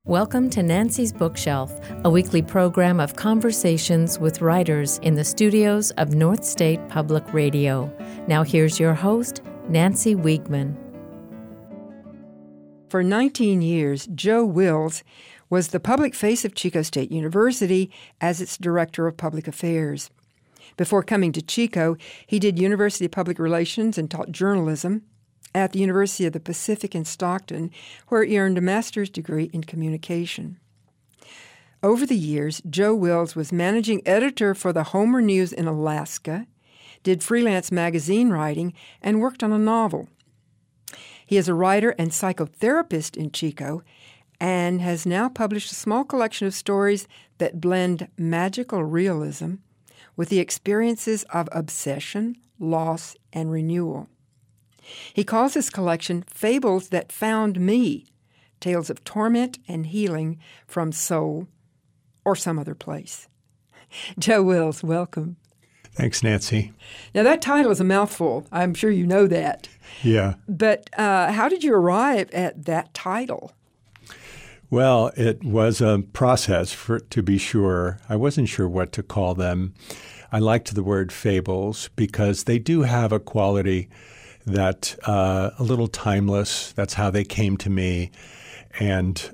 Welcome to Nancy's Bookshelf, a weekly program of conversations with writers in the studios of North State Public Radio. Now here's your host, Nancy Wiegman. For 19 years, Joe Wills was the public face of Chico State University as its Director of Public Affairs. Before coming to Chico, he did University Public Relations and taught journalism at the University of the Pacific in Stockton, where he earned a master's degree in communication. Over the years, Joe Wills was managing editor for the Homer News in Alaska, did freelance magazine writing, and worked on a novel. He is a writer and psychotherapist in Chico and has now published a small collection of stories that blend magical realism with the experiences of obsession, loss, and renewal. He calls his collection Fables That Found Me, Tales of Torment and Healing from Soul or some other place. Joe Wills, welcome. Thanks, Nancy. Now, that title is a mouthful. I'm sure you know that. Yeah. But how did you arrive at that title? Well, it was a process, to be sure. I wasn't sure what to call them. I liked the word fables because they do have a quality that a little timeless. That's how they came to me. And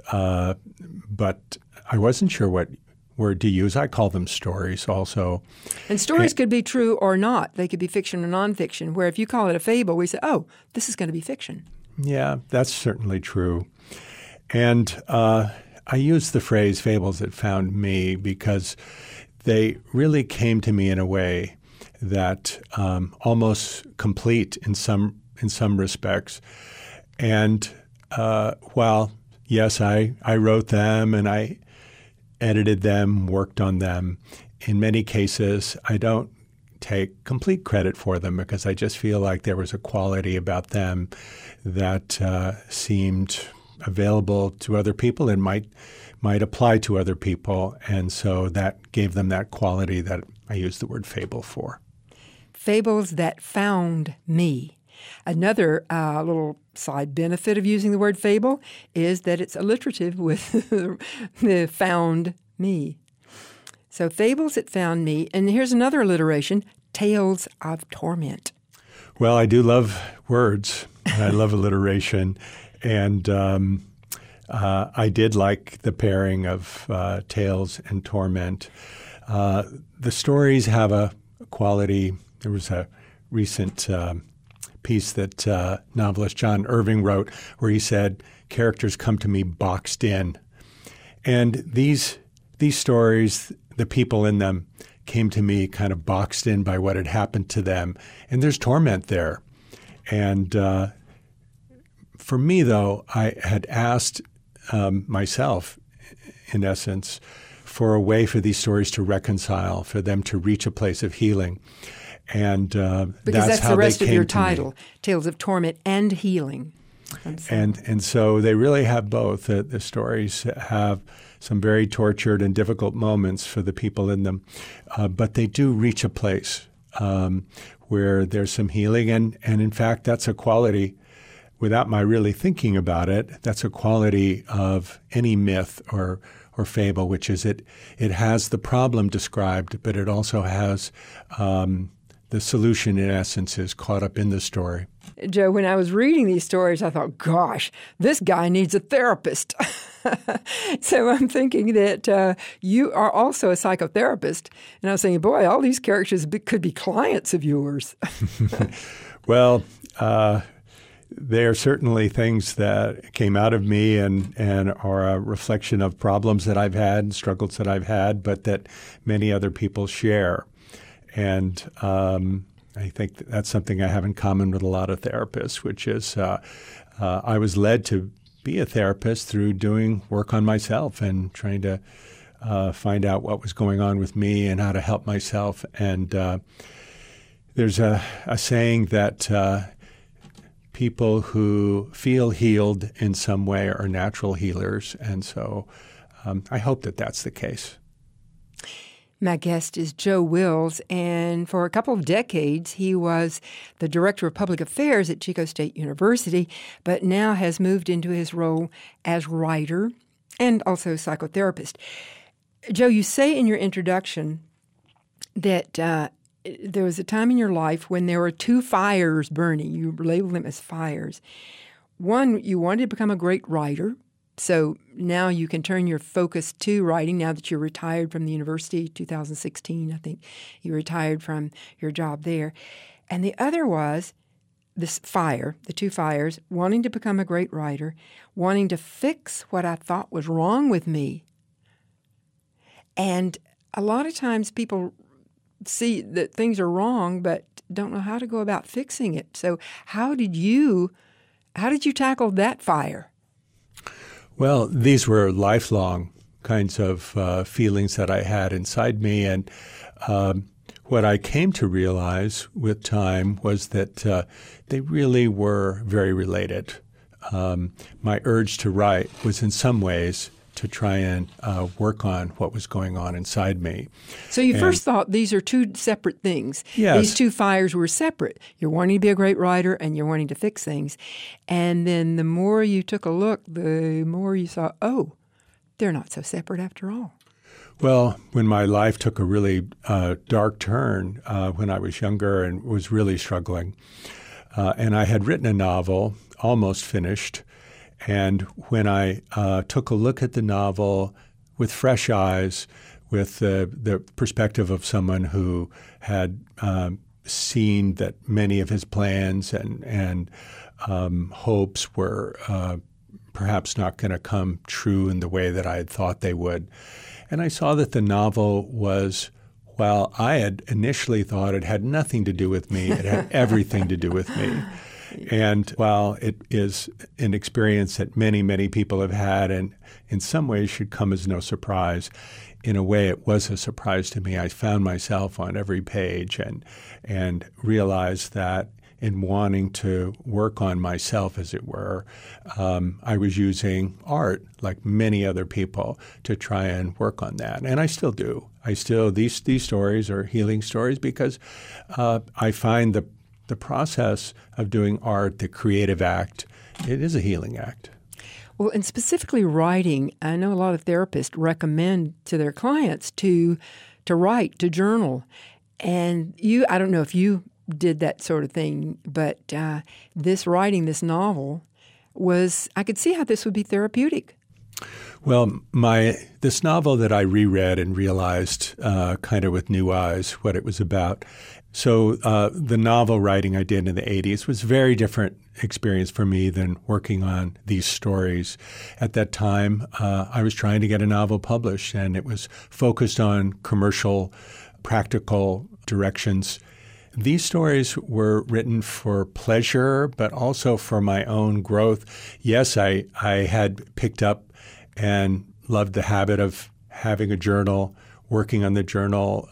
but I wasn't sure what word to use. I call them stories also. And stories could be true or not. They could be fiction or nonfiction, where if you call it a fable, we say, oh, this is going to be fiction. Yeah, that's certainly true. And I use the phrase fables that found me because they really came to me in a way that almost complete in some respects. And while, yes, I wrote them and I edited them, worked on them, in many cases I don't take complete credit for them because I just feel like there was a quality about them that seemed available to other people and might apply to other people. And so that gave them that quality that I use the word fable for. Fables that found me. Another little side benefit of using the word fable is that it's alliterative with the found me. So fables that found me. And here's another alliteration, tales of torment. Well, I do love words, and I love alliteration. And I did like the pairing of tales and torment. The stories have a quality. There was a recent piece that novelist John Irving wrote where he said, characters come to me boxed in. And these stories, the people in them, came to me kind of boxed in by what had happened to them. And there's torment there. And for me, though, I had asked myself, in essence, for a way for these stories to reconcile, for them to reach a place of healing. And because that's how the rest they of came your to title, me. Tales of Torment and Healing. And so they really have both. The stories have some very tortured and difficult moments for the people in them, but they do reach a place where there's some healing. And in fact, that's a quality, without my really thinking about it, that's a quality of any myth or fable, which is it has the problem described, but it also has the solution, in essence, is caught up in the story. Joe, when I was reading these stories, I thought, gosh, this guy needs a therapist. So I'm thinking that you are also a psychotherapist. And I was thinking, boy, all these characters could be clients of yours. Well, they are certainly things that came out of me and are a reflection of problems that I've had, struggles that I've had, but that many other people share. And I think that's something I have in common with a lot of therapists, which is I was led to be a therapist through doing work on myself and trying to find out what was going on with me and how to help myself. And there's a saying that people who feel healed in some way are natural healers. And so I hope that that's the case. My guest is Joe Wills, and for a couple of decades, he was the Director of Public Affairs at Chico State University, but now has moved into his role as writer and also psychotherapist. Joe, you say in your introduction that there was a time in your life when there were two fires burning. You labeled them as fires. One, you wanted to become a great writer. So now you can turn your focus to writing now that you're retired from the university, 2016, I think you retired from your job there. And the other was this fire, the two fires, wanting to become a great writer, wanting to fix what I thought was wrong with me. And a lot of times people see that things are wrong but don't know how to go about fixing it. So how did you tackle that fire? Well, these were lifelong kinds of feelings that I had inside me. And what I came to realize with time was that they really were very related. My urge to write was in some ways to try and work on what was going on inside me. So you first thought these are two separate things. Yes. These two fires were separate. You're wanting to be a great writer and you're wanting to fix things. And then the more you took a look, the more you saw, oh, they're not so separate after all. Well, when my life took a really dark turn when I was younger and was really struggling, and I had written a novel, almost finished, and when I took a look at the novel with fresh eyes, with the perspective of someone who had seen that many of his plans and hopes were perhaps not going to come true in the way that I had thought they would. And I saw that the novel was, while I had initially thought it had nothing to do with me, it had everything to do with me. And while it is an experience that many, many people have had and in some ways should come as no surprise, in a way it was a surprise to me. I found myself on every page and realized that in wanting to work on myself, as it were, I was using art, like many other people, to try and work on that. And I still do. These stories are healing stories because I find the process of doing art, the creative act, it is a healing act. Well, and specifically writing, I know a lot of therapists recommend to their clients to write, to journal. And I don't know if you did that sort of thing, but this novel I could see how this would be therapeutic. Well, this novel that I reread and realized kind of with new eyes what it was about. So the novel writing I did in the 80s was a very different experience for me than working on these stories. At that time, I was trying to get a novel published, and it was focused on commercial, practical directions. These stories were written for pleasure, but also for my own growth. Yes, I had picked up and loved the habit of having a journal, working on the journal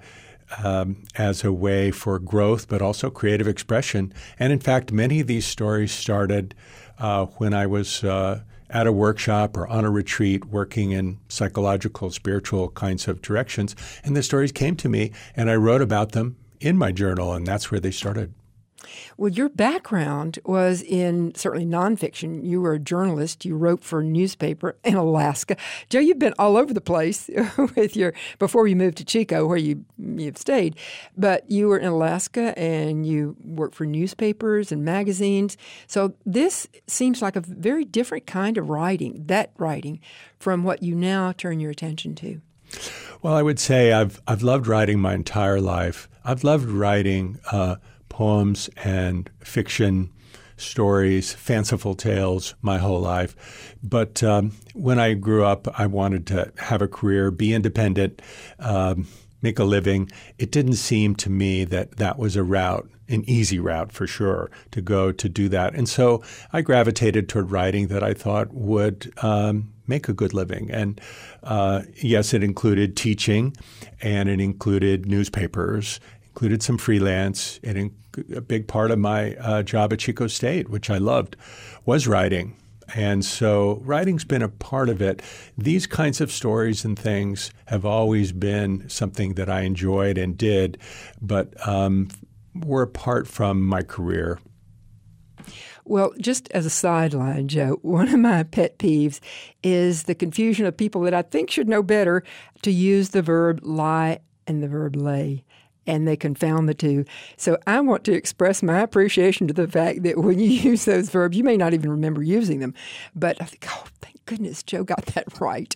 as a way for growth, but also creative expression. And in fact, many of these stories started when I was at a workshop or on a retreat working in psychological, spiritual kinds of directions. And the stories came to me, and I wrote about them in my journal, and that's where they started. Well, your background was in certainly nonfiction. You were a journalist. You wrote for a newspaper in Alaska. Joe, you've been all over the place before you moved to Chico, where you've stayed. But you were in Alaska, and you worked for newspapers and magazines. So this seems like a very different kind of writing, from what you now turn your attention to. Well, I would say I've loved writing my entire life. I've loved writing poems and fiction stories, fanciful tales my whole life. But when I grew up, I wanted to have a career, be independent, make a living. It didn't seem to me that was an easy route for sure to go to do that. And so I gravitated toward writing that I thought would make a good living. And yes, it included teaching, and it included newspapers, included some freelance. A big part of my job at Chico State, which I loved, was writing. And so writing's been a part of it. These kinds of stories and things have always been something that I enjoyed and did, but were apart from my career. Well, just as a sideline, Joe, one of my pet peeves is the confusion of people that I think should know better to use the verb lie and the verb lay, and they confound the two. So I want to express my appreciation to the fact that when you use those verbs, you may not even remember using them, but I think, oh, thank goodness Joe got that right.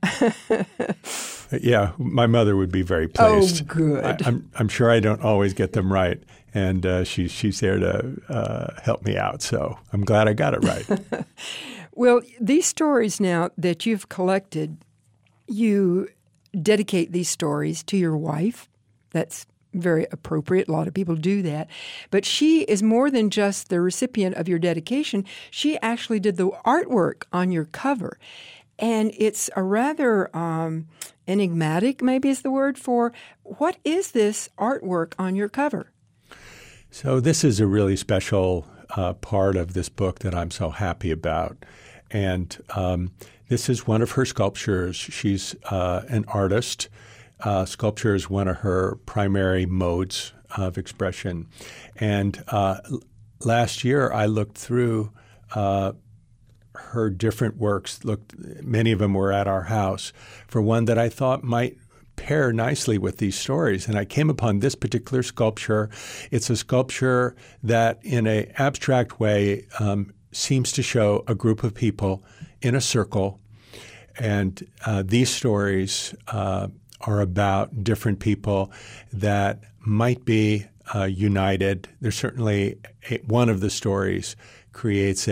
Yeah, my mother would be very pleased. Oh, good. I'm sure I don't always get them right, and she's there to help me out. So I'm glad I got it right. Well, these stories now that you've collected, you dedicate these stories to your wife. That's very appropriate. A lot of people do that. But she is more than just the recipient of your dedication. She actually did the artwork on your cover. And it's a rather enigmatic, maybe is the word for, what is this artwork on your cover? So this is a really special part of this book that I'm so happy about. And this is one of her sculptures. She's an artist. Sculpture is one of her primary modes of expression. And last year I looked through her different works. Many of them were at our house, for one that I thought might pair nicely with these stories. And I came upon this particular sculpture. It's a sculpture that in an abstract way seems to show a group of people in a circle. And these stories are about different people that might be united. There's certainly one of the stories creates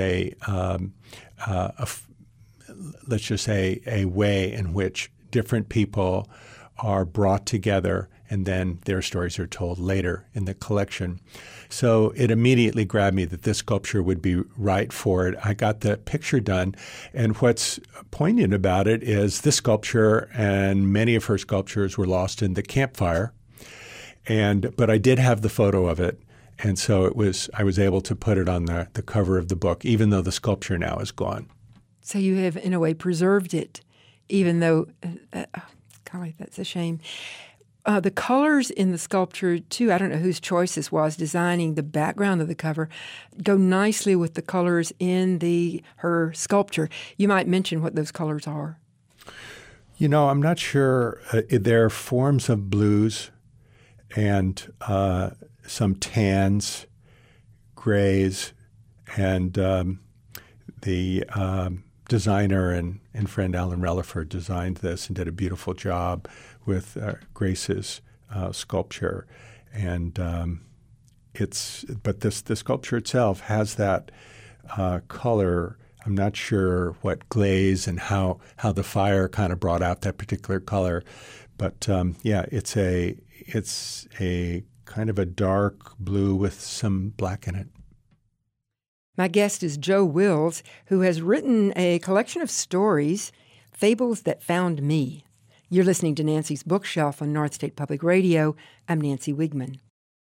let's just say a way in which different people are brought together, and then their stories are told later in the collection. So it immediately grabbed me that this sculpture would be right for it. I got the picture done, and what's poignant about it is this sculpture and many of her sculptures were lost in the campfire, but I did have the photo of it, and so I was able to put it on the cover of the book, even though the sculpture now is gone. So you have, in a way, preserved it, even though, golly, that's a shame. The colors in the sculpture, too, I don't know whose choice this was, designing the background of the cover, go nicely with the colors in her sculpture. You might mention what those colors are. I'm not sure. There are forms of blues and some tans, grays, and the designer and friend Alan Relaford designed this and did a beautiful job with Grace's sculpture. And the sculpture itself has that color. I'm not sure what glaze and how the fire kind of brought out that particular color, but it's a kind of a dark blue with some black in it. My guest is Joe Wills, who has written a collection of stories, Fables That Found Me. You're listening to Nancy's Bookshelf on North State Public Radio. I'm Nancy Wigman.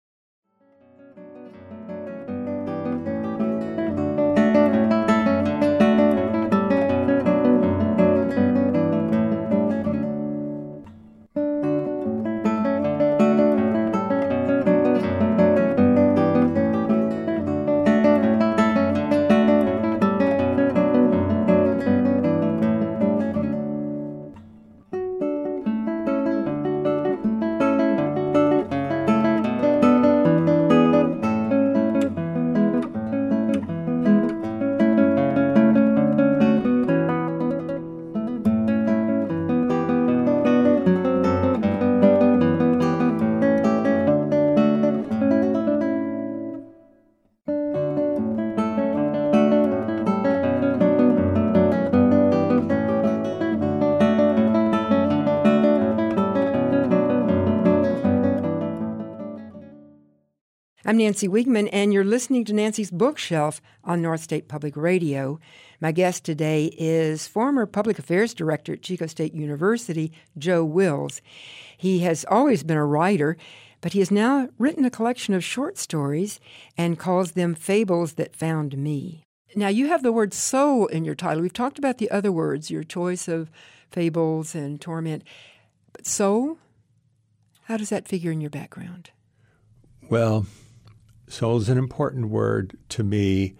I'm Nancy Wigman, and you're listening to Nancy's Bookshelf on North State Public Radio. My guest today is former Public Affairs Director at Chico State University, Joe Wills. He has always been a writer, but he has now written a collection of short stories and calls them Fables That Found Me. Now, you have the word soul in your title. We've talked about the other words, your choice of fables and torment. But soul, how does that figure in your background? Well, soul is an important word to me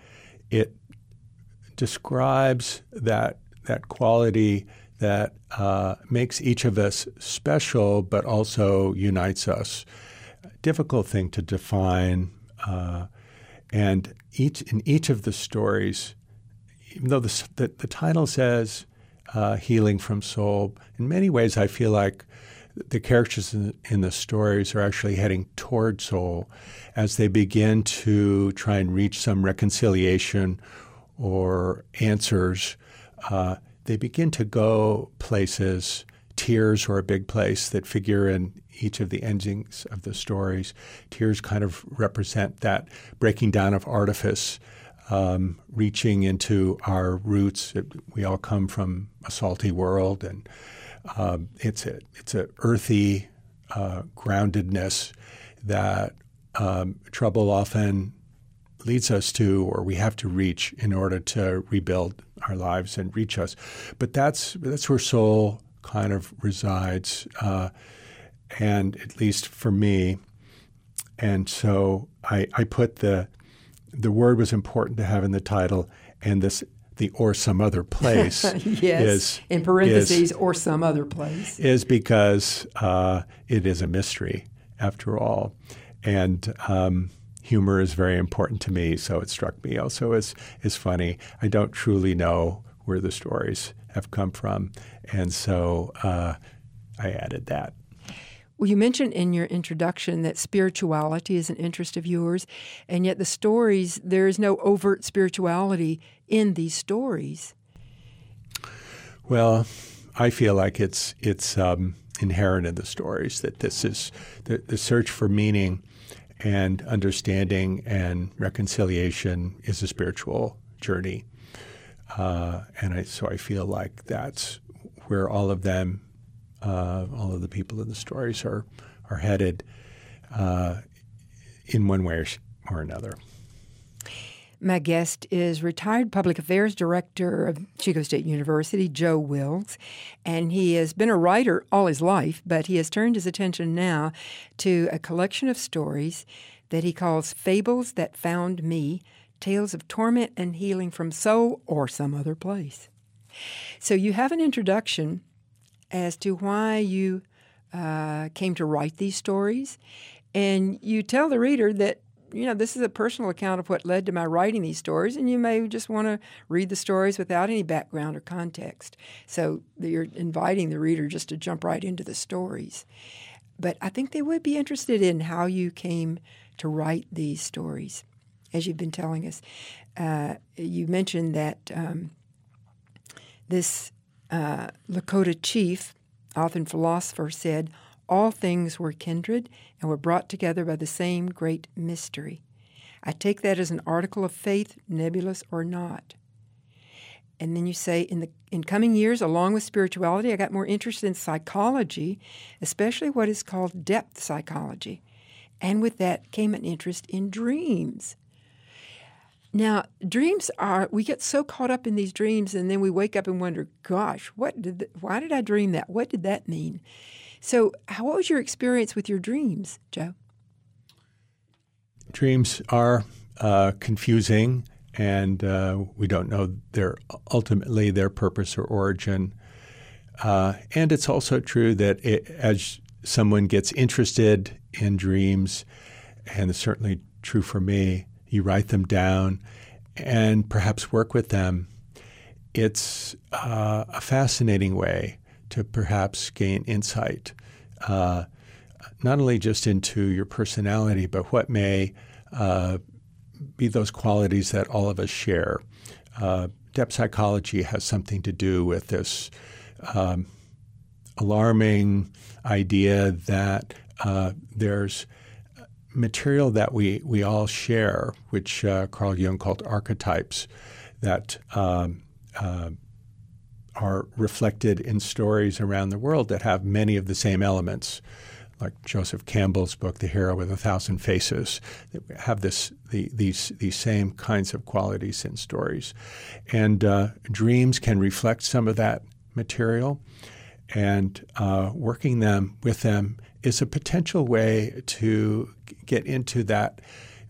it describes that quality that makes each of us special, but also unites us. Difficult thing to define, and in each of the stories, even though the title says "Healing from Soul," in many ways I feel like the characters in the stories are actually heading toward soul as they begin to try and reach some reconciliation or answers. They begin to go places. Tears are a big place that figure in each of the endings of the stories. Tears kind of represent that breaking down of artifice, reaching into our roots. We all come from a salty world, and it's a earthy groundedness that trouble often leads us to, or we have to reach in order to rebuild our lives and reach us. But that's where soul kind of resides, and at least for me. And so I put the word was important to have in the title, and the or some other place yes, in parentheses, or some other place, is because it is a mystery after all. And humor is very important to me, so it struck me also as funny. I don't truly know where the stories have come from, and so I added that. Well, you mentioned in your introduction that spirituality is an interest of yours, and yet the stories, there is no overt spirituality in these stories. Well, I feel like it's inherent in the stories that this is the search for meaning and understanding and reconciliation is a spiritual journey. So I feel like that's where all of them, all of the people in the stories are headed in one way or another. My guest is retired public affairs director of Chico State University, Joe Wills, and he has been a writer all his life, but he has turned his attention now to a collection of stories that he calls Fables That Found Me, Tales of Torment and Healing from Soul or Some Other Place. So you have an introduction as to why you came to write these stories, and you tell the reader that this is a personal account of what led to my writing these stories, and you may just want to read the stories without any background or context. So you're inviting the reader just to jump right into the stories. But I think they would be interested in how you came to write these stories, as you've been telling us. You mentioned that this Lakota chief, often philosopher, said, "All things were kindred and were brought together by the same great mystery. I take that as an article of faith, nebulous or not." And then you say, in coming years, along with spirituality, I got more interested in psychology, especially what is called depth psychology. And with that came an interest in dreams. Now, dreams we get so caught up in these dreams, and then we wake up and wonder, gosh, why did I dream that? What did that mean? So what was your experience with your dreams, Joe? Dreams are confusing, and we don't know ultimately their purpose or origin. And it's also true that as someone gets interested in dreams, and it's certainly true for me, you write them down and perhaps work with them. It's a fascinating way to perhaps gain insight, not only just into your personality, but what may be those qualities that all of us share. Depth psychology has something to do with this alarming idea that there's material that we all share, which Carl Jung called archetypes, that are reflected in stories around the world that have many of the same elements, like Joseph Campbell's book, The Hero with a Thousand Faces, that have these same kinds of qualities in stories. And dreams can reflect some of that material, and working with them is a potential way to get into that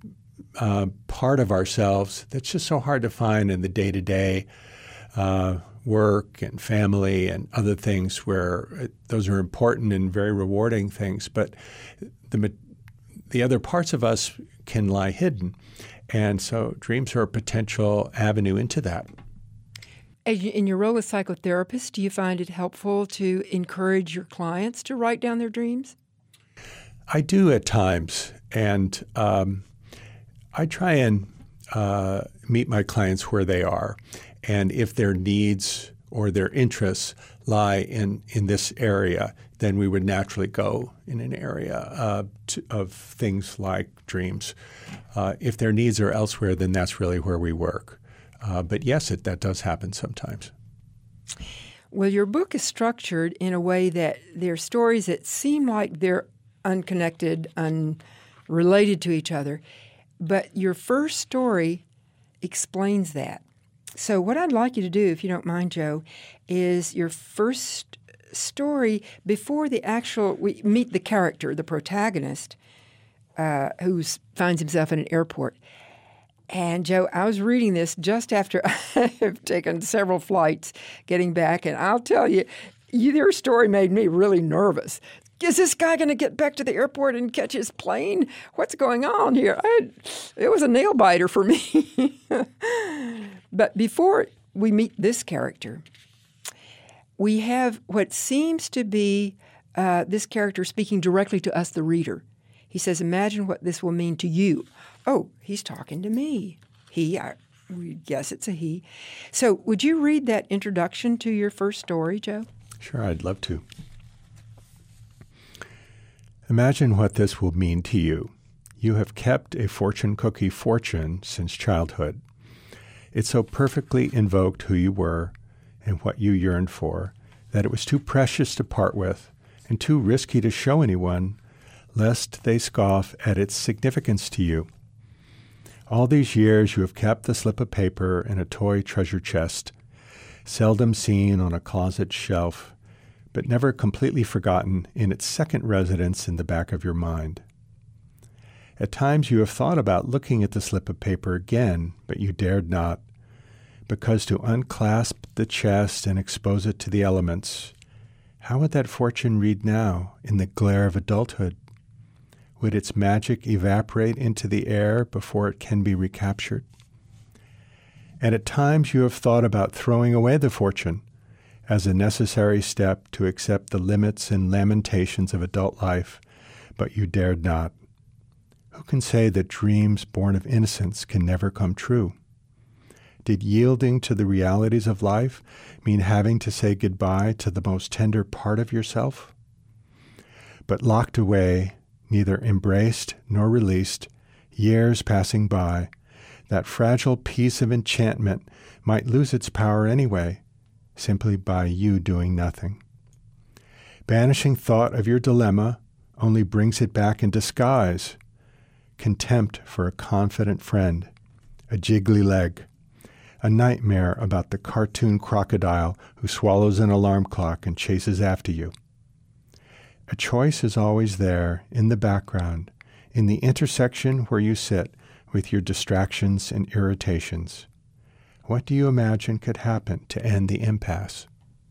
part of ourselves that's just so hard to find in the day-to-day work and family and other things where those are important and very rewarding things, but the other parts of us can lie hidden. And so dreams are a potential avenue into that. In your role as psychotherapist, do you find it helpful to encourage your clients to write down their dreams? I do at times, and I try and meet my clients where they are. And if their needs or their interests lie in this area, then we would naturally go in an area of things like dreams. If their needs are elsewhere, then that's really where we work. But yes, that does happen sometimes. Well, your book is structured in a way that they're stories that seem like they're unconnected, unrelated to each other. But your first story explains that. So what I'd like you to do, if you don't mind, Joe, is your first story before we meet the character, the protagonist, who finds himself in an airport. And, Joe, I was reading this just after I have taken several flights getting back, and I'll tell you, your story made me really nervous. Is this guy going to get back to the airport and catch his plane? What's going on here? It was a nail-biter for me. But before we meet this character, we have what seems to be this character speaking directly to us, the reader. He says, imagine what this will mean to you. Oh, he's talking to me. We guess it's a he. So would you read that introduction to your first story, Joe? Sure, I'd love to. Imagine what this will mean to you. You have kept a fortune cookie fortune since childhood. It so perfectly invoked who you were and what you yearned for that it was too precious to part with and too risky to show anyone, lest they scoff at its significance to you. All these years you have kept the slip of paper in a toy treasure chest, seldom seen on a closet shelf, but never completely forgotten in its second residence in the back of your mind. At times you have thought about looking at the slip of paper again, but you dared not, because to unclasp the chest and expose it to the elements, how would that fortune read now in the glare of adulthood? Would its magic evaporate into the air before it can be recaptured? And at times you have thought about throwing away the fortune as a necessary step to accept the limits and lamentations of adult life, but you dared not. Who can say that dreams born of innocence can never come true? Did yielding to the realities of life mean having to say goodbye to the most tender part of yourself? But locked away, neither embraced nor released, years passing by, that fragile piece of enchantment might lose its power anyway, simply by you doing nothing. Banishing thought of your dilemma only brings it back in disguise. Contempt for a confident friend, a jiggly leg, a nightmare about the cartoon crocodile who swallows an alarm clock and chases after you. A choice is always there, in the background, in the intersection where you sit with your distractions and irritations. What do you imagine could happen to end the impasse?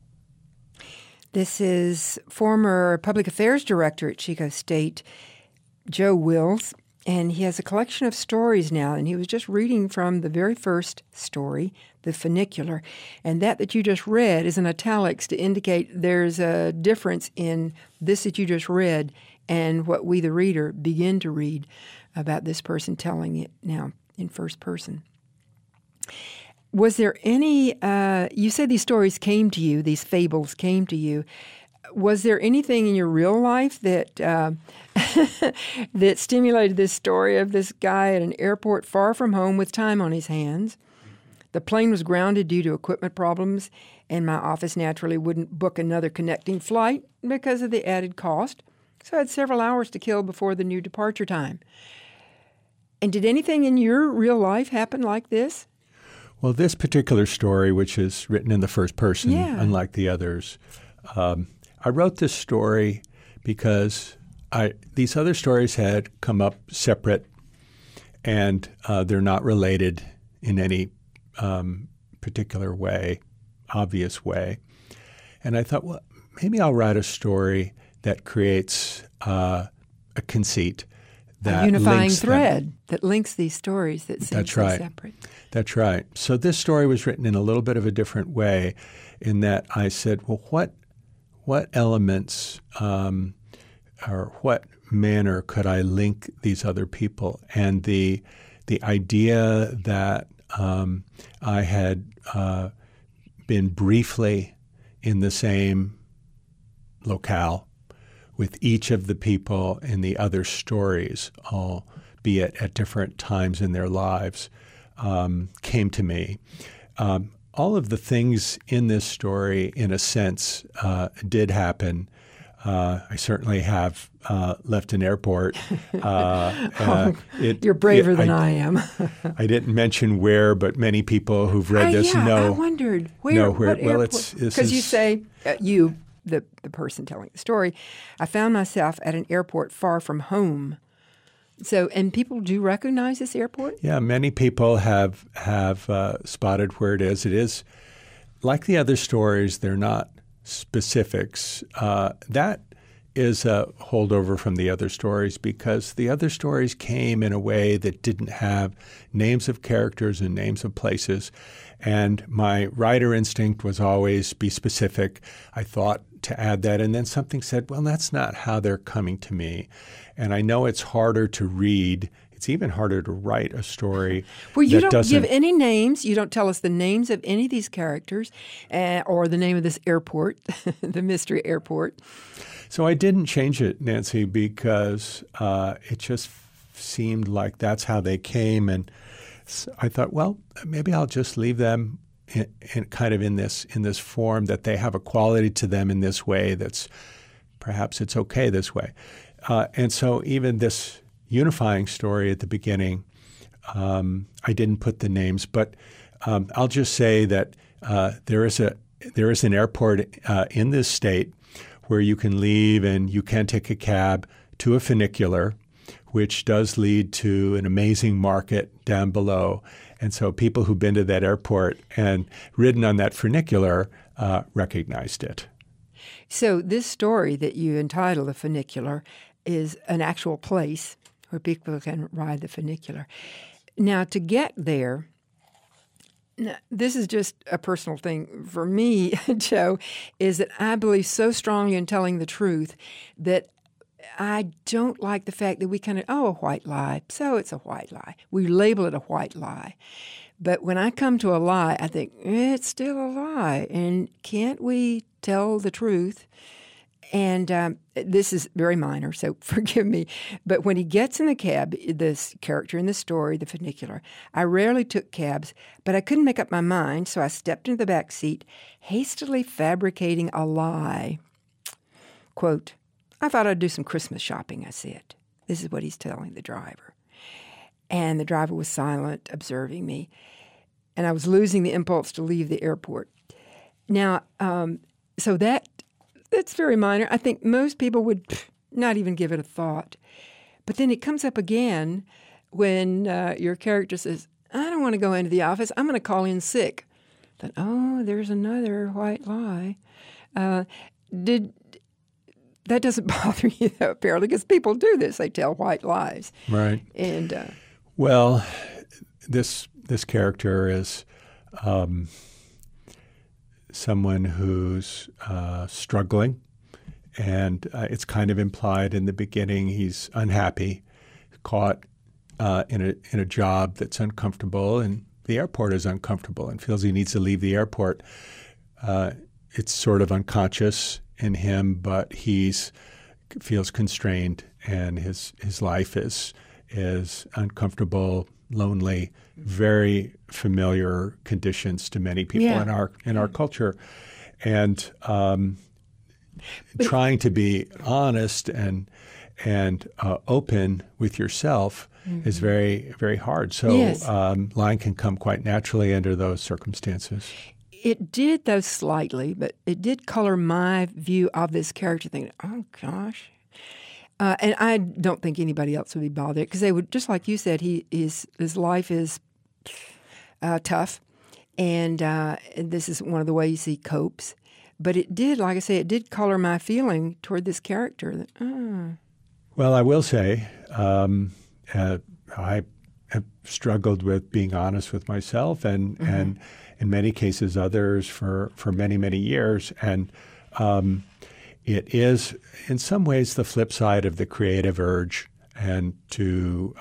This is former Public Affairs Director at Chico State, Joe Wills, and he has a collection of stories now, and he was just reading from the very first story, The Funicular, and that you just read is in italics to indicate there's a difference in this that you just read and what we, the reader, begin to read about this person telling it now in first person. Was there any, you said these stories came to you, these fables came to you. Was there anything in your real life that that stimulated this story of this guy at an airport far from home with time on his hands? The plane was grounded due to equipment problems, and my office naturally wouldn't book another connecting flight because of the added cost. So I had several hours to kill before the new departure time. And did anything in your real life happen like this? Well, this particular story, which is written in the first person, unlike the others, I wrote this story because these other stories had come up separate, and they're not related in any particular way, obvious way. And I thought, well, maybe I'll write a story that creates a conceit, that a unifying links thread them. that links these stories that seem That's so right. separate. That's right. So this story was written in a little bit of a different way, in that I said, well, what elements or what manner could I link these other people? And the idea that I had been briefly in the same locale with each of the people in the other stories, albeit at different times in their lives, came to me. All of the things in this story, in a sense, did happen. I certainly have left an airport. You're braver than I am. I didn't mention where, but many people who've read this know. I wondered where. Know where. What Well, airport? because you say the person telling the story. I found myself at an airport far from home. So, and people do recognize this airport? Yeah, many people have spotted where it is. It is like the other stories. They're not specifics. That is a holdover from the other stories, because the other stories came in a way that didn't have names of characters and names of places. And my writer instinct was always be specific. I thought to add that, and then something said, well, that's not how they're coming to me. And I know it's harder to read. It's even harder to write a story. Well, you don't give any names. You don't tell us the names of any of these characters or the name of this airport, the mystery airport. So I didn't change it, Nancy, because it just seemed like that's how they came. And so I thought, well, maybe I'll just leave them in kind of in this form, that they have a quality to them in this way that's perhaps it's okay this way. And so even this unifying story at the beginning, I didn't put the names, but I'll just say that there is an airport in this state where you can leave and you can take a cab to a funicular, which does lead to an amazing market down below. And so people who've been to that airport and ridden on that funicular recognized it. So this story that you entitled The Funicular is an actual place where people can ride the funicular. Now, to get there, this is just a personal thing for me, Joe, is that I believe so strongly in telling the truth that I don't like the fact that we kind of, a white lie, so it's a white lie. We label it a white lie. But when I come to a lie, I think, it's still a lie. And can't we tell the truth? And this is very minor, so forgive me. But when he gets in the cab, this character in the story, the funicular, I rarely took cabs, but I couldn't make up my mind, so I stepped into the back seat, hastily fabricating a lie. Quote, I thought I'd do some Christmas shopping, I said. This is what he's telling the driver. And the driver was silent, observing me. And I was losing the impulse to leave the airport. Now, so that's very minor. I think most people would not even give it a thought. But then it comes up again when your character says, I don't want to go into the office. I'm going to call in sick. Then, there's another white lie. That doesn't bother you, though, apparently, because people do this. They tell white lies. Right. And well, this character is someone who's struggling, and it's kind of implied in the beginning. He's unhappy, caught in a job that's uncomfortable, and the airport is uncomfortable, and feels he needs to leave the airport. It's sort of unconscious in him, but feels constrained, and his life is uncomfortable, lonely, very familiar conditions to many people in our culture, and trying to be honest and open with yourself is very, very hard. So lying can come quite naturally under those circumstances. It did, though, slightly, but it did color my view of this character, thinking, oh, gosh. And I don't think anybody else would be bothered because they would, just like you said, his life is tough, and this is one of the ways he copes. But it did, like I say, it did color my feeling toward this character. Well, I will say I have struggled with being honest with myself and in many cases others for many, many years. And it is in some ways the flip side of the creative urge and to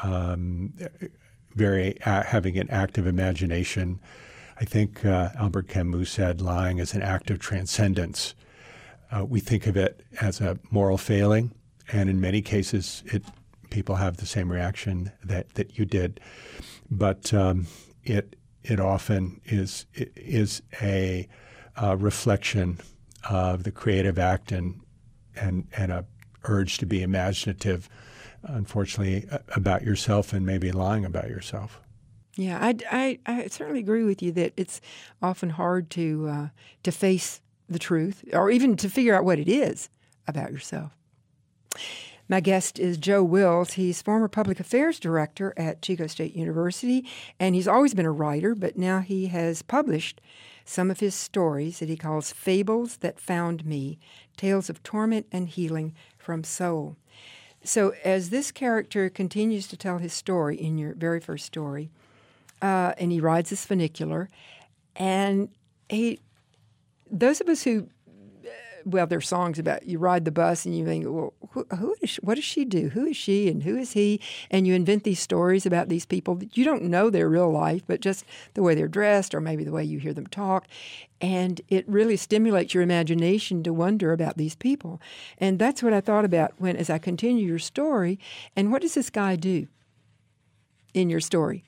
having an active imagination. I think Albert Camus said lying is an act of transcendence. We think of it as a moral failing, and in many cases people have the same reaction that you did. But it often is a reflection of the creative act and a urge to be imaginative, unfortunately, about yourself and maybe lying about yourself. Yeah, I certainly agree with you that it's often hard to face the truth or even to figure out what it is about yourself. My guest is Joe Wills. He's former public affairs director at Chico State University, and he's always been a writer, but now he has published some of his stories that he calls Fables That Found Me, Tales of Torment and Healing from Soul. So as this character continues to tell his story in your very first story, and he rides his funicular, and those of us who, well, there are songs about you ride the bus and you think, well, what does she do? Who is she and who is he? And you invent these stories about these people that you don't know their real life, but just the way they're dressed or maybe the way you hear them talk. And it really stimulates your imagination to wonder about these people. And that's what I thought about as I continue your story. And what does this guy do in your story?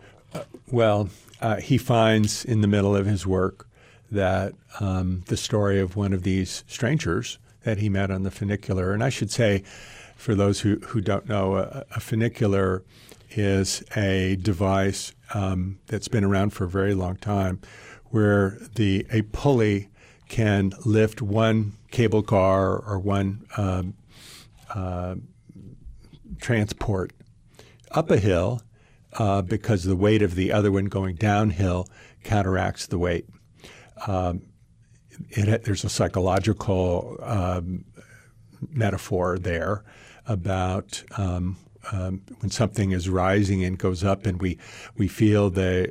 He finds in the middle of his work that the story of one of these strangers that he met on the funicular, and I should say, for those who don't know, a funicular is a device that's been around for a very long time, where a pulley can lift one cable car or one transport up a hill because the weight of the other one going downhill counteracts the weight. There's a psychological metaphor there about when something is rising and goes up, and we feel the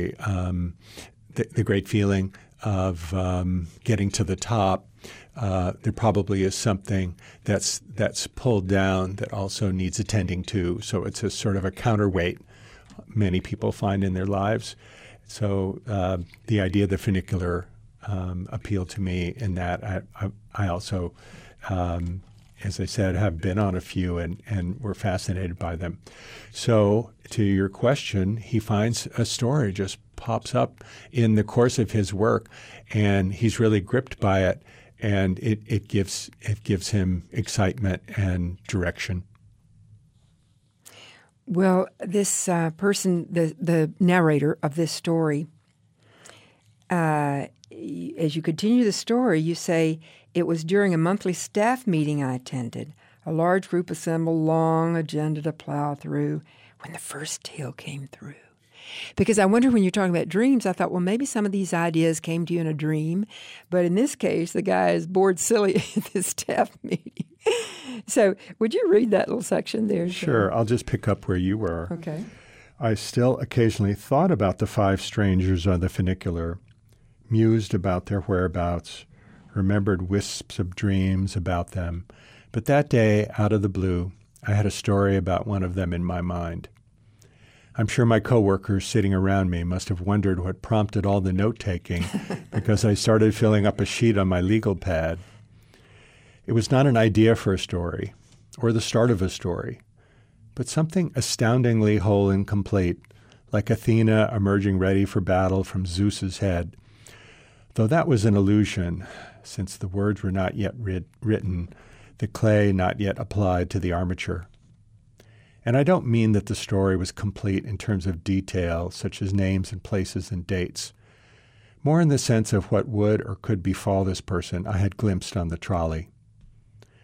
great feeling of getting to the top. There probably is something that's pulled down that also needs attending to. So it's a sort of a counterweight many people find in their lives. So the idea of the funicular appealed to me in that I also, as I said, have been on a few and were fascinated by them. So to your question, he finds a story just pops up in the course of his work, and he's really gripped by it, and it gives him excitement and direction. Well, this person, the narrator of this story, as you continue the story, you say, "It was during a monthly staff meeting I attended. A large group assembled, long agenda to plow through, when the first tale came through." Because I wonder, when you're talking about dreams, I thought, well, maybe some of these ideas came to you in a dream. But in this case, the guy is bored silly at this staff meeting. So would you read that little section there? Sure. I'll just pick up where you were. Okay. I still occasionally thought about the 5 strangers on the funicular, mused about their whereabouts, remembered wisps of dreams about them. But that day, out of the blue, I had a story about one of them in my mind. I'm sure my coworkers sitting around me must have wondered what prompted all the note-taking because I started filling up a sheet on my legal pad. It was not an idea for a story or the start of a story, but something astoundingly whole and complete, like Athena emerging ready for battle from Zeus's head. Though that was an illusion, since the words were not yet written, the clay not yet applied to the armature. And I don't mean that the story was complete in terms of detail, such as names and places and dates. More in the sense of what would or could befall this person I had glimpsed on the trolley.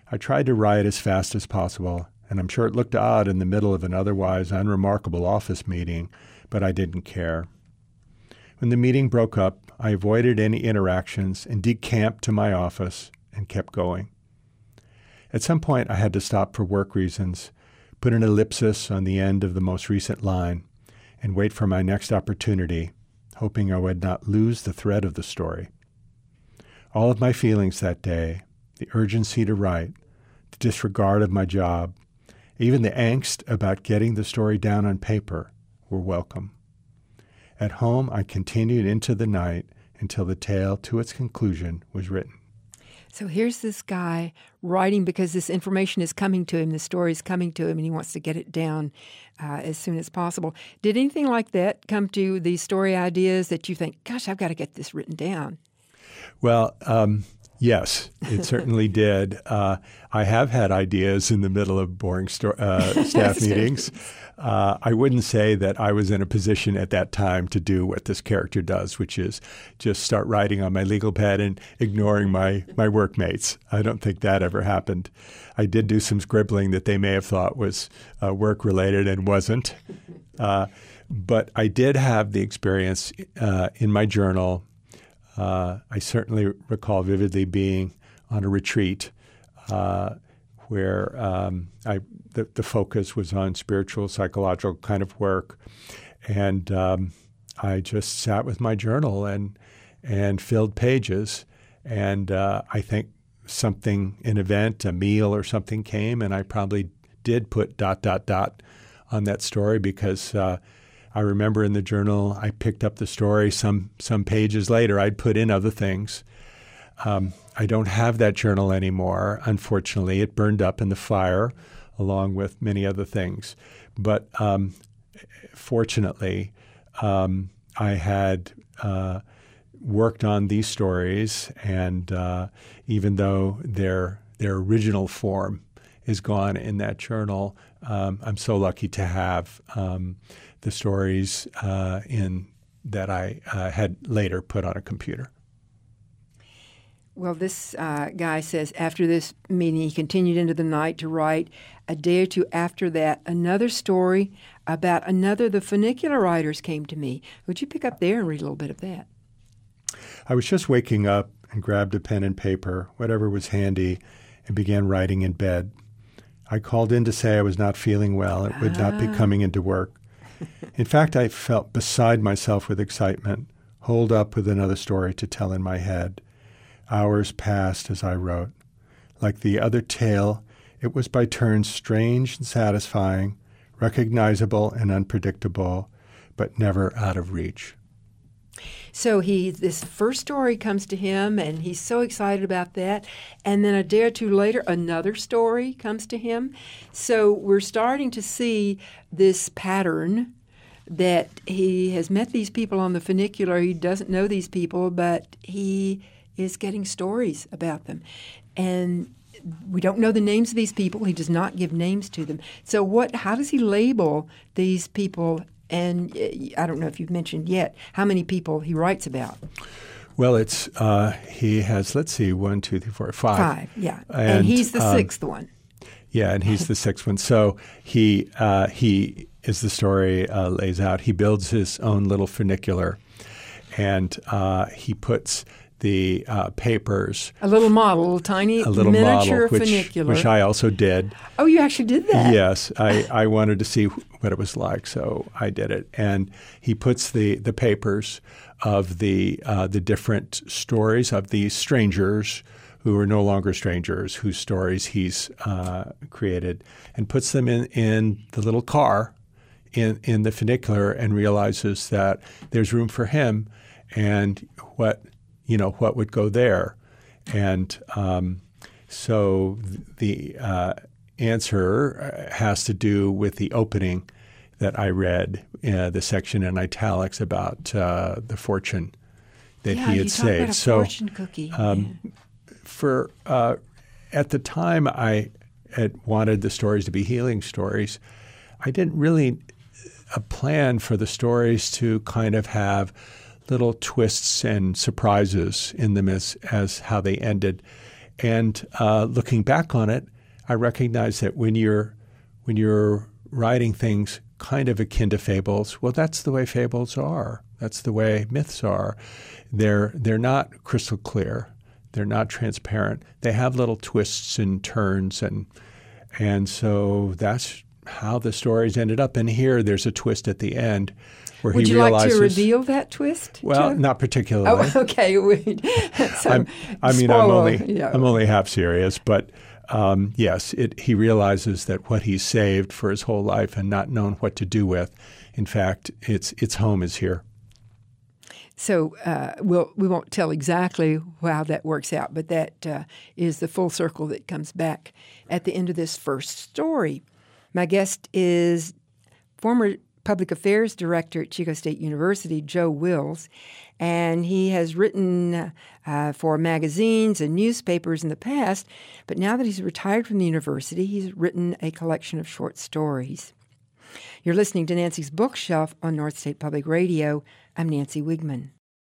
I tried to write as fast as possible, and I'm sure it looked odd in the middle of an otherwise unremarkable office meeting, but I didn't care. When the meeting broke up, I avoided any interactions and decamped to my office and kept going. At some point, I had to stop for work reasons, put an ellipsis on the end of the most recent line, and wait for my next opportunity, hoping I would not lose the thread of the story. All of my feelings that day, the urgency to write, the disregard of my job, even the angst about getting the story down on paper, were welcome. At home, I continued into the night until the tale to its conclusion was written. So here's this guy writing because this information is coming to him, the story is coming to him, and he wants to get it down as soon as possible. Did anything like that come to you, these story ideas that you think, gosh, I've got to get this written down? Well, yes, it certainly did. I have had ideas in the middle of boring staff meetings. I wouldn't say that I was in a position at that time to do what this character does, which is just start writing on my legal pad and ignoring my workmates. I don't think that ever happened. I did do some scribbling that they may have thought was work-related and wasn't. But I did have the experience in my journal. I certainly recall vividly being on a retreat where the focus was on spiritual, psychological kind of work. And I just sat with my journal and filled pages. And I think an event, a meal or something came, and I probably did put ... on that story because I remember in the journal I picked up the story. Some pages later I'd put in other things. I don't have that journal anymore, unfortunately. It burned up in the fire along with many other things. But fortunately, I had worked on these stories, and even though their original form is gone in that journal, I'm so lucky to have the stories that I had later put on a computer. Well, this guy says after this meeting, he continued into the night to write. A day or two after that, another story about the funicular riders came to me. Would you pick up there and read a little bit of that? I was just waking up and grabbed a pen and paper, whatever was handy, and began writing in bed. I called in to say I was not feeling well and would not be coming into work. In fact, I felt beside myself with excitement, holed up with another story to tell in my head. Hours passed as I wrote. Like the other tale, it was by turns strange and satisfying, recognizable and unpredictable, but never out of reach. So this first story comes to him, and he's so excited about that. And then a day or two later, another story comes to him. So we're starting to see this pattern that he has met these people on the funicular. He doesn't know these people, but he is getting stories about them. And we don't know the names of these people. He does not give names to them. So how does he label these people? And I don't know if you've mentioned yet how many people he writes about. Well, he has, 5. 5, yeah. And he's the sixth one. Yeah, and he's the sixth one. So he, as the story lays out, he builds his own little funicular, and he puts the papers. A little tiny miniature funicular. Which I also did. Oh, you actually did that? Yes. I wanted to see what it was like, so I did it. And he puts the papers of the different stories of these strangers who are no longer strangers, whose stories he's created, and puts them in the little car in the funicular and realizes that there's room for him and what would go there. And so the answer has to do with the opening that I read, the section in italics about the fortune that he had saved. About a fortune cookie. At the time I had wanted the stories to be healing stories, I didn't really plan for the stories to kind of have little twists and surprises in them as how they ended. And looking back on it, I recognize that when you're writing things kind of akin to fables, well, that's the way fables are. That's the way myths are. They're not crystal clear. They're not transparent. They have little twists and turns, and so that's how the stories ended up. And here, there's a twist at the end where he realizes. Would you like to reveal that twist? Well, Joe? Not particularly. Oh, okay. I'm only half serious, but yes, he realizes that what he's saved for his whole life and not known what to do with, in fact, its home is here. So we won't tell exactly how that works out, but that is the full circle that comes back at the end of this first story. My guest is former Public Affairs Director at Chico State University, Joe Wills, and he has written for magazines and newspapers in the past, but now that he's retired from the university, he's written a collection of short stories. You're listening to Nancy's Bookshelf on North State Public Radio. I'm Nancy Wigman.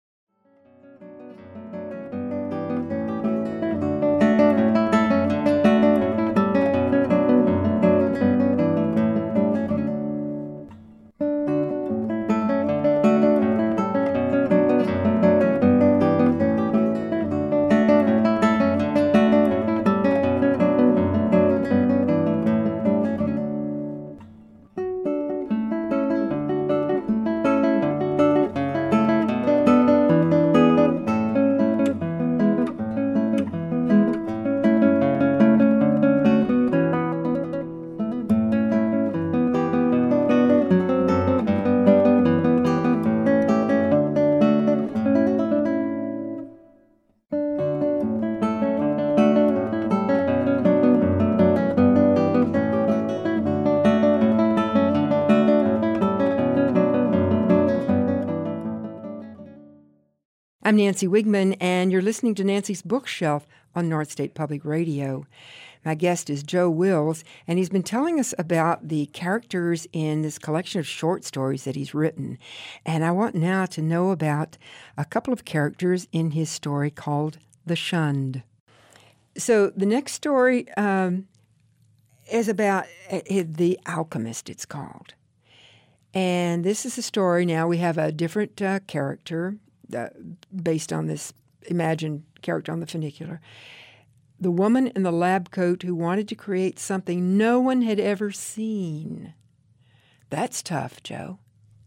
I'm Nancy Wigman, and you're listening to Nancy's Bookshelf on North State Public Radio. My guest is Joe Wills, and he's been telling us about the characters in this collection of short stories that he's written. And I want now to know about a couple of characters in his story called The Shunned. So the next story is about The Alchemist, it's called. And this is a story now. We have a different character based on this imagined character on the funicular. The woman in the lab coat who wanted to create something no one had ever seen. That's tough, Joe.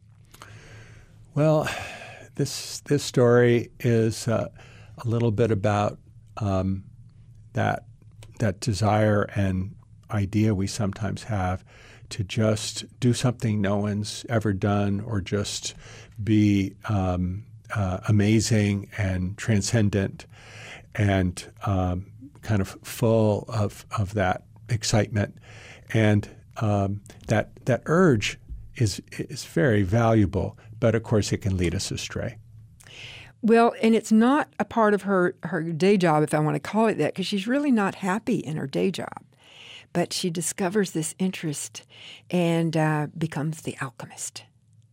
Well, this story is a little bit about that desire and idea we sometimes have to just do something no one's ever done, or just be amazing and transcendent and kind of full of that excitement. And that urge is very valuable, but of course it can lead us astray. Well, and it's not a part of her day job, if I want to call it that, because she's really not happy in her day job. But she discovers this interest and becomes the alchemist.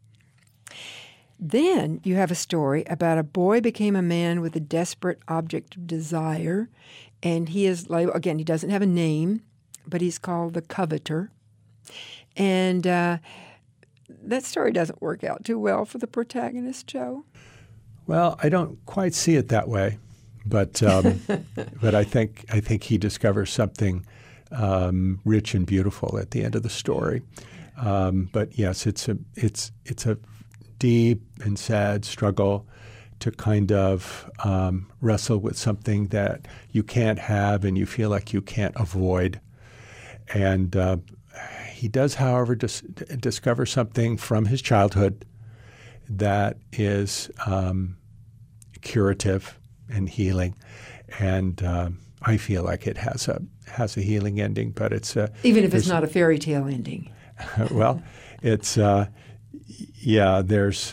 Then you have a story about a boy became a man with a desperate object of desire, and he is labeled, again, he doesn't have a name, but he's called the Coveter. And that story doesn't work out too well for the protagonist, Joe. Well, I don't quite see it that way, but but I think he discovers something rich and beautiful at the end of the story. But yes, it's a deep and sad struggle to kind of wrestle with something that you can't have and you feel like you can't avoid. And he does, however, discover something from his childhood that is curative and healing. And I feel like it has a healing ending, but it's even if it's not a fairy tale ending. Well, it's there's.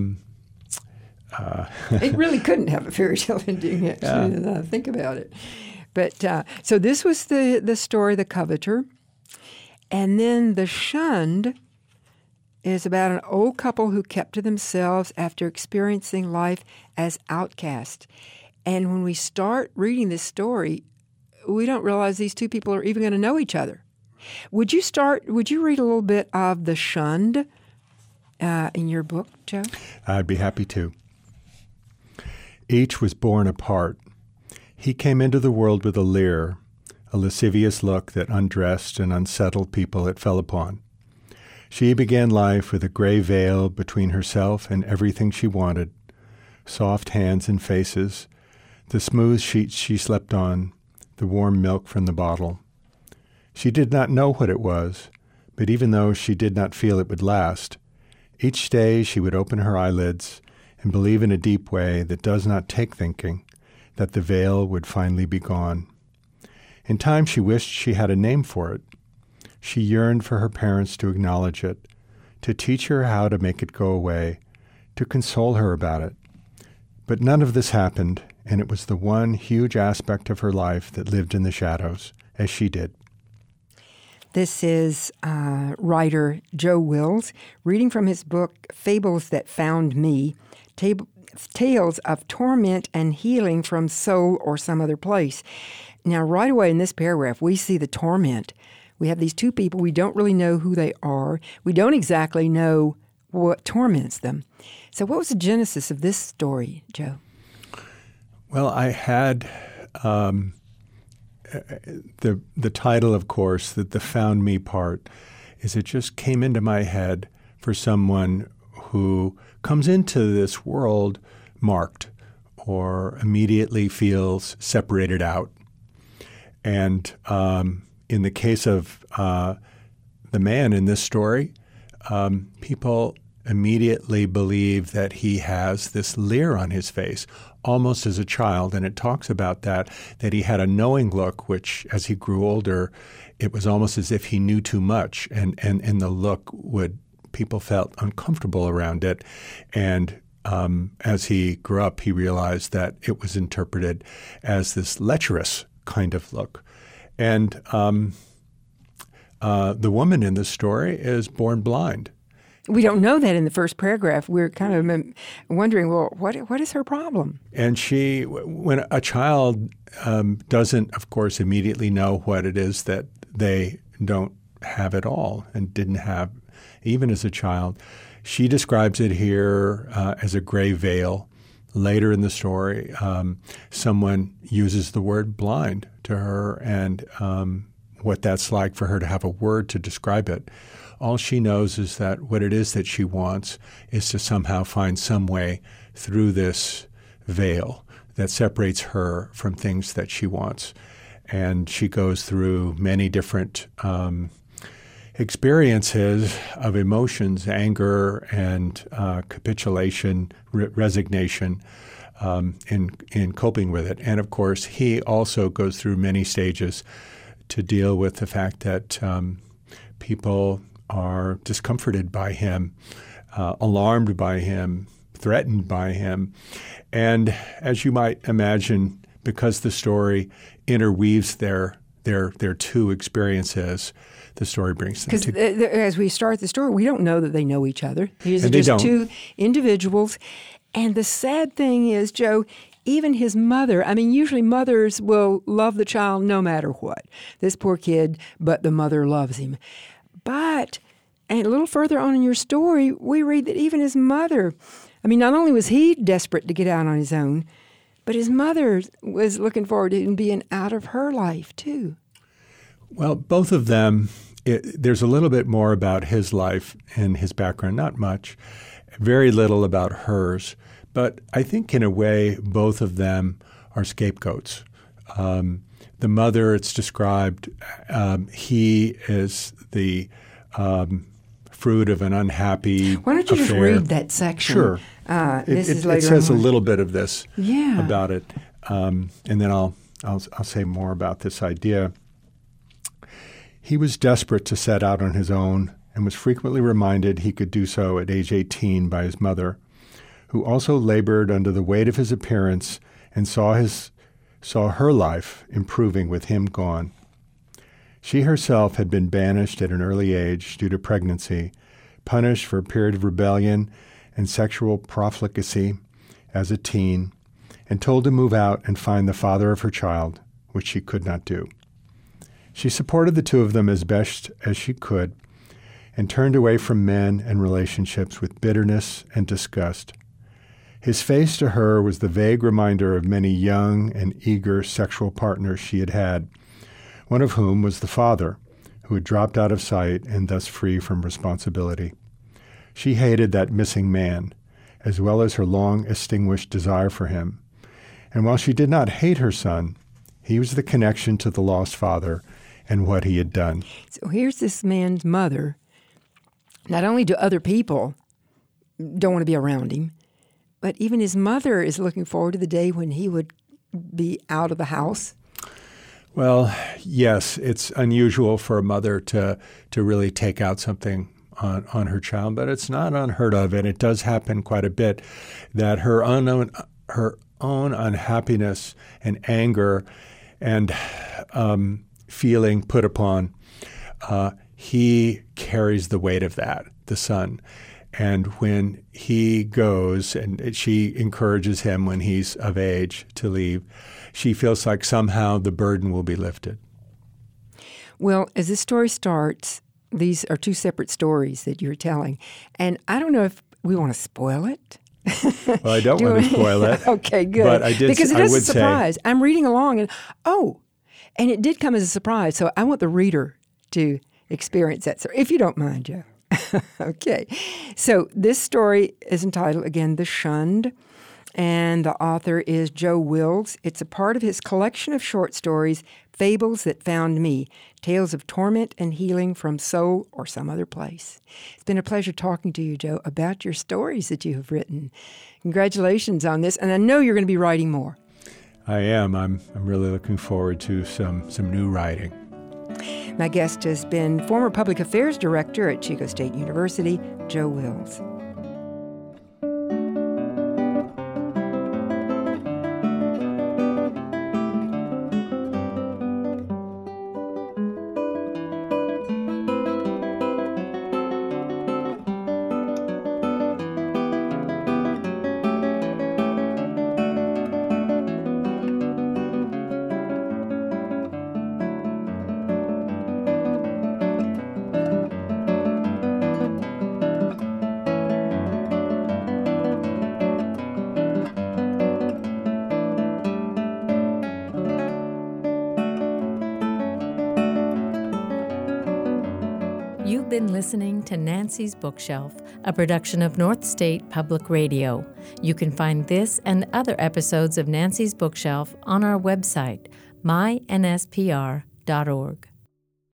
It really couldn't have a fairy tale ending, actually, now that I think about it. But so this was the story, The Coveter. And then The Shunned is about an old couple who kept to themselves after experiencing life as outcasts. And when we start reading this story, we don't realize these two people are even going to know each other. Would you read a little bit of The Shunned in your book, Joe? I'd be happy to. Each was born apart. He came into the world with a leer, a lascivious look that undressed and unsettled people it fell upon. She began life with a gray veil between herself and everything she wanted, soft hands and faces, the smooth sheets she slept on, the warm milk from the bottle. She did not know what it was, but even though she did not feel it would last, each day she would open her eyelids and believe in a deep way that does not take thinking, that the veil would finally be gone. In time she wished she had a name for it. She yearned for her parents to acknowledge it, to teach her how to make it go away, to console her about it. But none of this happened, and it was the one huge aspect of her life that lived in the shadows, as she did. This is writer Joe Wills reading from his book, Fables That Found Me, Tales of Torment and Healing from Soul or Some Other Place. Now, right away in this paragraph, we see the torment. We have these two people. We don't really know who they are. We don't exactly know what torments them. So what was the genesis of this story, Joe? Well, I had the title, of course, that the found me part is it just came into my head for someone who comes into this world marked or immediately feels separated out. And in the case of the man in this story, people immediately believe that he has this leer on his face, almost as a child. And it talks about that he had a knowing look, which as he grew older, it was almost as if he knew too much. And the look people felt uncomfortable around it. And as he grew up, he realized that it was interpreted as this lecherous kind of look. And the woman in this story is born blind. We don't know that in the first paragraph. We're kind of wondering, well, what is her problem? And when a child doesn't, of course, immediately know what it is that they don't have at all and didn't have even as a child, she describes it here as a gray veil. Later in the story, someone uses the word blind to her and what that's like for her to have a word to describe it. All she knows is that what it is that she wants is to somehow find some way through this veil that separates her from things that she wants. And she goes through many different experiences of emotions, anger and capitulation, resignation in coping with it. And of course, he also goes through many stages to deal with the fact that people are discomforted by him, alarmed by him, threatened by him. And as you might imagine, because the story interweaves their two experiences, the story brings them together. Because as we start the story, we don't know that they know each other. These are just two individuals. And the sad thing is, Joe, even his mother, usually mothers will love the child no matter what. This poor kid, but the mother loves him. But, and a little further on in your story, we read that even his mother, not only was he desperate to get out on his own, but his mother was looking forward to him being out of her life, too. Well, both of them, there's a little bit more about his life and his background, not much, very little about hers. But I think in a way, both of them are scapegoats. The mother, it's described, he is the fruit of an unhappy Why don't you affair. Just read that section? Sure. This is later it says on. a little bit of this Yeah. about it. And then I'll say more about this idea. He was desperate to set out on his own and was frequently reminded he could do so at age 18 by his mother, who also labored under the weight of his appearance and saw her life improving with him gone. She herself had been banished at an early age due to pregnancy, punished for a period of rebellion and sexual profligacy as a teen, and told to move out and find the father of her child, which she could not do. She supported the two of them as best as she could and turned away from men and relationships with bitterness and disgust. His face to her was the vague reminder of many young and eager sexual partners she had had, one of whom was the father, who had dropped out of sight and thus free from responsibility. She hated that missing man, as well as her long-extinguished desire for him. And while she did not hate her son, he was the connection to the lost father and what he had done. So here's this man's mother. Not only do other people don't want to be around him, but even his mother is looking forward to the day when he would be out of the house. Well, yes, it's unusual for a mother to really take out something on her child, but it's not unheard of, and it does happen quite a bit, that her own unhappiness and anger and feeling put upon, he carries the weight of that, the son. And when he goes, and she encourages him when he's of age to leave, she feels like somehow the burden will be lifted. Well, as this story starts, these are two separate stories that you're telling. And I don't know if we want to spoil it. Well, I don't want to spoil it. Okay, good. But I did. Because it I is a would surprise. say, I'm reading along and it did come as a surprise. So I want the reader to experience that. So if you don't mind, Joe. Okay. So this story is entitled, again, The Shunned, and the author is Joe Wills. It's a part of his collection of short stories, Fables That Found Me, Tales of Torment and Healing from Soul or Some Other Place. It's been a pleasure talking to you, Joe, about your stories that you have written. Congratulations on this, and I know you're going to be writing more. I am. I'm really looking forward to some new writing. My guest has been former Public Affairs Director at Chico State University, Joe Wills. You've been listening to Nancy's Bookshelf, a production of North State Public Radio. You can find this and other episodes of Nancy's Bookshelf on our website, mynspr.org.